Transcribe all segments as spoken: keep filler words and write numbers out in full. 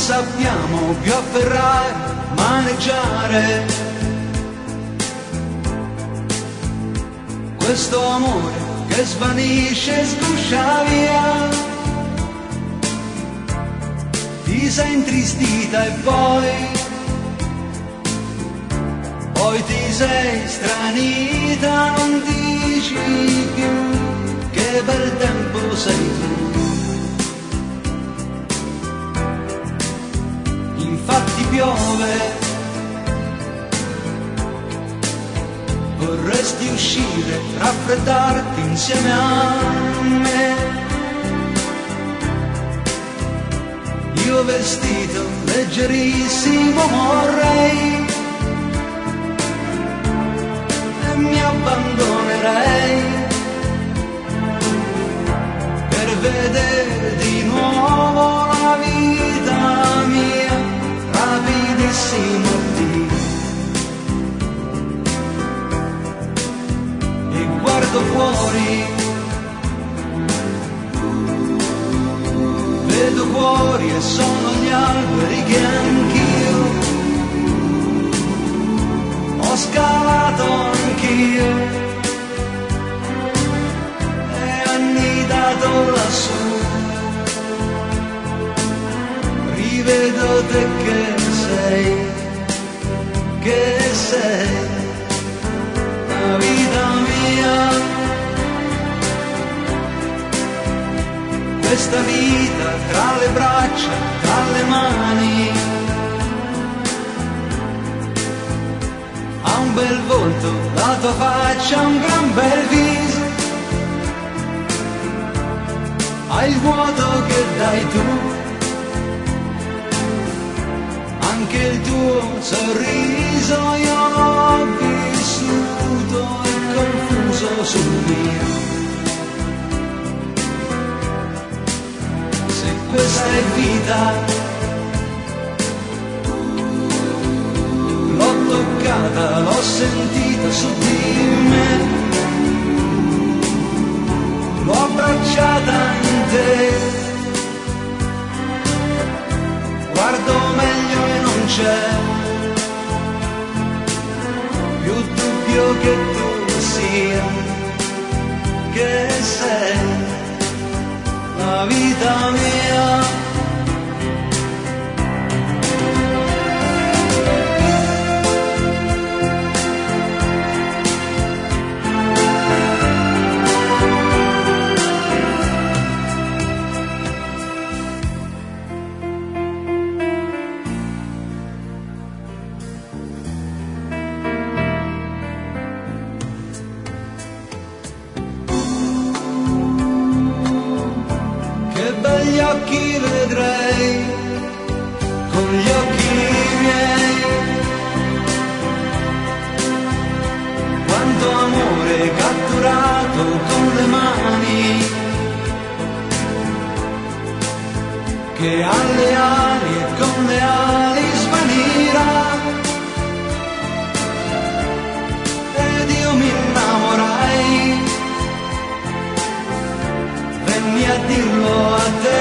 sappiamo più afferrare, maneggiare questo amore che svanisce e sguscia via. Ti sei intristita e poi, poi ti sei stranita, non dici più che bel tempo sei tu. Infatti piove, vorresti uscire, raffreddarti insieme a me. Io vestito leggerissimo vorrei e mi abbandonerei per vedere di nuovo la vita mia, rapidissimo Dio. E guardo fuori, vedo fuori e sono gli alberi che anch'io ho scalato anch'io e annidato lassù. Rivedo te che sei, che sei la vita mia. Questa vita tra le braccia, tra le mani, ha un bel volto, la tua faccia, un gran bel viso, hai il vuoto che dai tu, anche il tuo sorriso io l'ho vissuto e confuso sul mio. Questa è vita, l'ho toccata, l'ho sentita su di me, l'ho abbracciata in te, guardo meglio e non c'è più dubbio che tu sia, che sei la vita mia. Gli occhi vedrei con gli occhi miei, quanto amore catturato con le mani, che alle ali e con le ali svanirà, ed io mi innamorai, venni a dirlo a te.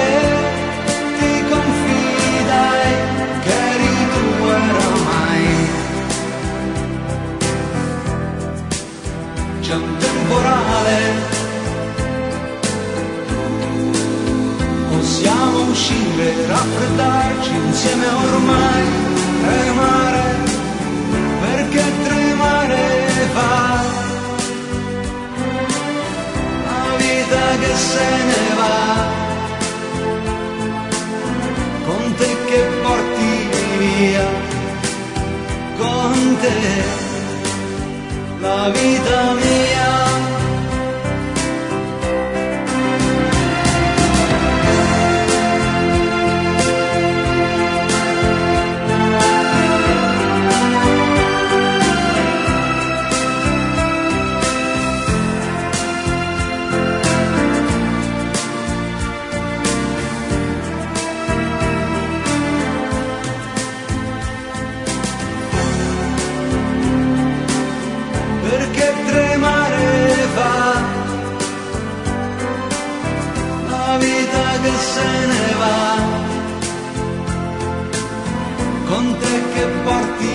C'è un temporale, possiamo uscire, raffreddarci insieme ormai, tremare, perché tremare fa, la vita che se ne va, con te che porti via, con te la vita mia. Perché tremare fa, la vita che se ne va, quant'è che porti